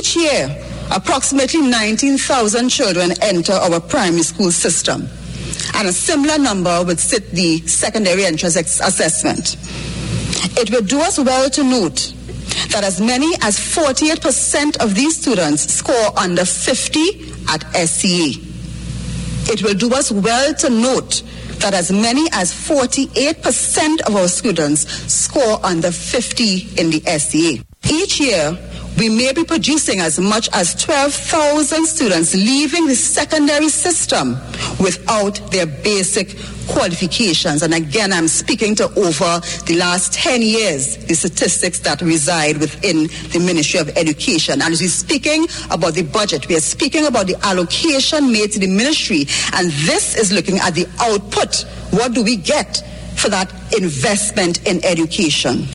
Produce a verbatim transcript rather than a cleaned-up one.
Each year, approximately nineteen thousand children enter our primary school system, and a similar number would sit the secondary entrance ex- assessment. It would do us well to note that as many as forty-eight percent of these students score under fifty at S C A. It will do us well to note that as many as forty-eight percent of our students score under fifty in the S C A. Each year, we may be producing as much as twelve thousand students leaving the secondary system without their basic qualifications. And again, I'm speaking to over the last ten years, the statistics that reside within the Ministry of Education. And as we're speaking about the budget, we are speaking about the allocation made to the ministry. And this is looking at the output. What do we get for that investment in education?